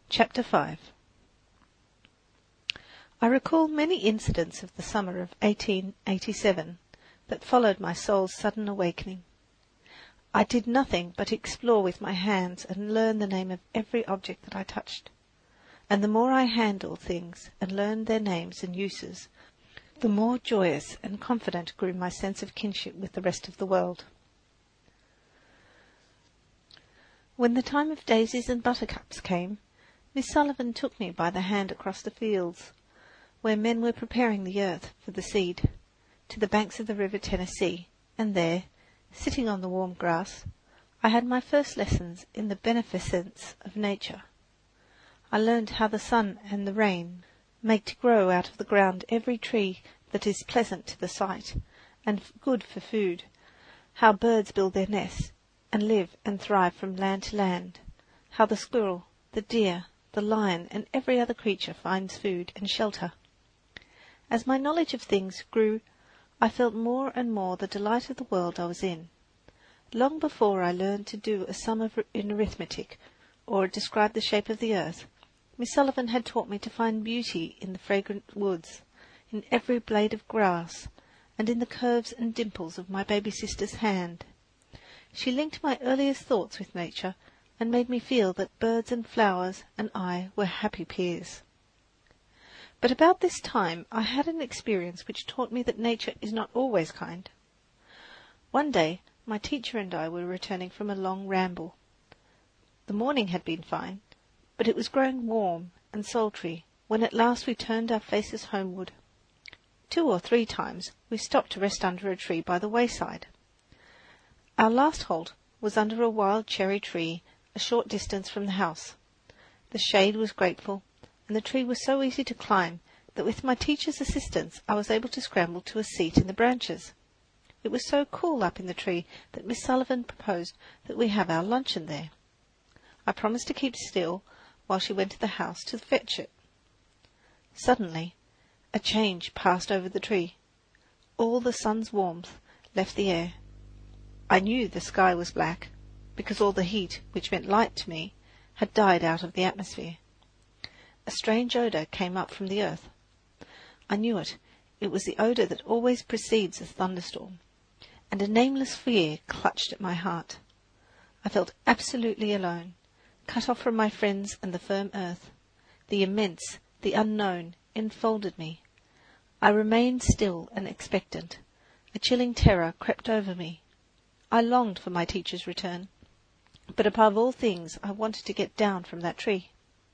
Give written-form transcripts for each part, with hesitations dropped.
Chapter 5. I recall many incidents of the summer of 1887 that followed my soul's sudden awakening. I did nothing but explore with my hands and learn the name of every object that I touched. And the more I handled things and learned their names and uses, the more joyous and confident grew my sense of kinship with the rest of the world. When the time of daisies and buttercups came, Miss Sullivan took me by the hand across the fields, where men were preparing the earth for the seed, to the banks of the river Tennessee, and there, sitting on the warm grass, I had my first lessons in the beneficence of nature. I learned how the sun and the rain make to grow out of the ground every tree that is pleasant to the sight and good for food, how birds build their nests and live and thrive from land to land, how the squirrel, the deer, the lion, and every other creature finds food and shelter. As my knowledge of things grew, I felt more and more the delight of the world I was in. Long before I learned to do a sum in arithmetic or describe the shape of the earth, Miss Sullivan had taught me to find beauty in the fragrant woods, in every blade of grass, and in the curves and dimples of my baby sister's hand. She linked my earliest thoughts with nature, and made me feel that birds and flowers and I were happy peers. But about this time I had an experience which taught me that nature is not always kind. One day my teacher and I were returning from a long ramble. The morning had been fine, but it was growing warm and sultry when at last we turned our faces homeward. 2 or 3 times we stopped to rest under a tree by the wayside. Our last halt was under a wild cherry tree a short distance from the house. The shade was grateful, and the tree was so easy to climb that with my teacher's assistance I was able to scramble to a seat in the branches. It was so cool up in the tree that Miss Sullivan proposed that we have our luncheon there. I promised to keep still while she went to the house to fetch it. Suddenly a change passed over the tree. All the sun's warmth left the air. I knew the sky was black, because all the heat, which meant light to me, had died out of the atmosphere. A strange odour came up from the earth. I knew it. It was the odour that always precedes a thunderstorm, and a nameless fear clutched at my heart. I felt absolutely alone, cut off from my friends and the firm earth. The immense, the unknown, enfolded me. I remained still and expectant. A chilling terror crept over me. I longed for my teacher's return, but above all things I wanted to get down from that tree.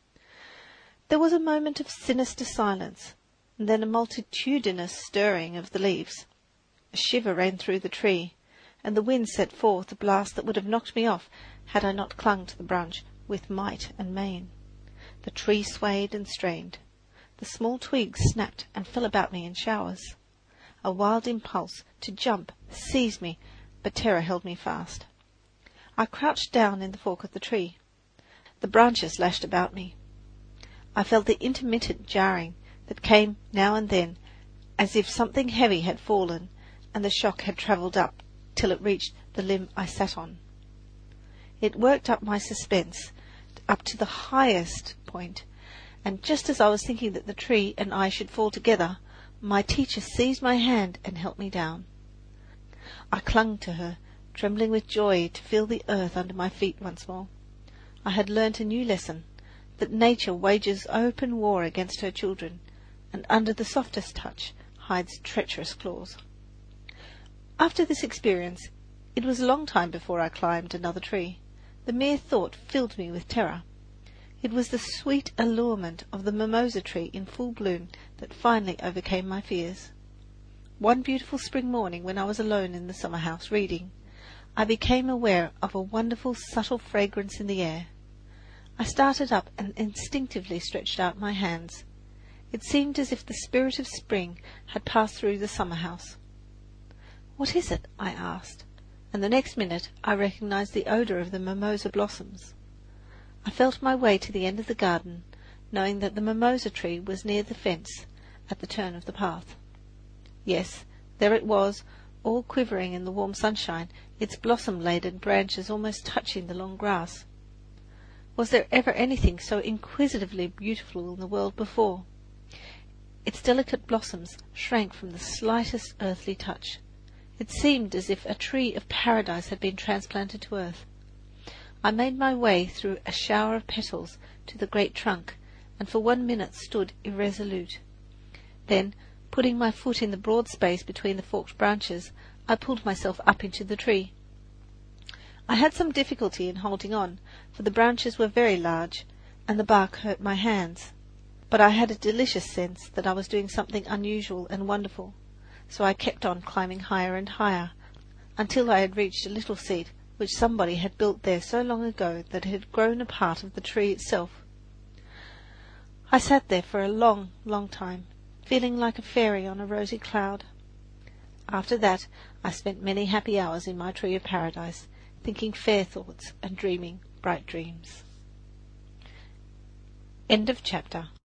There was a moment of sinister silence, and then a multitudinous stirring of the leaves. A shiver ran through the tree, and the wind set forth a blast that would have knocked me off had I not clung to the branch with might and main. The tree swayed and strained. The small twigs snapped and fell about me in showers. A wild impulse to jump seized me, but terror held me fast. I crouched down in the fork of the tree. The branches lashed about me. I felt the intermittent jarring that came now and then, as if something heavy had fallen, and the shock had travelled up till it reached the limb I sat on. It worked up my suspense up to the highest point, and just as I was thinking that the tree and I should fall together, my teacher seized my hand and helped me down. I clung to her, trembling with joy to feel the earth under my feet once more. I had learnt a new lesson, that nature wages open war against her children, and under the softest touch hides treacherous claws. After this experience, it was a long time before I climbed another tree. The mere thought filled me with terror. It was the sweet allurement of the mimosa tree in full bloom that finally overcame my fears. One beautiful spring morning, when I was alone in the summer house reading, I became aware of a wonderful subtle fragrance in the air. I started up and instinctively stretched out my hands. It seemed as if the spirit of spring had passed through the summer house. "What is it?" I asked, and the next minute I recognized the odour of the mimosa blossoms. I felt my way to the end of the garden, knowing that the mimosa tree was near the fence at the turn of the path. Yes, there it was, all quivering in the warm sunshine, its blossom-laden branches almost touching the long grass. Was there ever anything so inquisitively beautiful in the world before? Its delicate blossoms shrank from the slightest earthly touch. It seemed as if a tree of paradise had been transplanted to earth. I made my way through a shower of petals to the great trunk, and for 1 minute stood irresolute. Then, putting my foot in the broad space between the forked branches, I pulled myself up into the tree. I had some difficulty in holding on, for the branches were very large, and the bark hurt my hands. But I had a delicious sense that I was doing something unusual and wonderful, so I kept on climbing higher and higher, until I had reached a little seat which somebody had built there so long ago that it had grown a part of the tree itself. I sat there for a long, long time, feeling like a fairy on a rosy cloud. After that I spent many happy hours in my tree of paradise, thinking fair thoughts and dreaming bright dreams. End of chapter.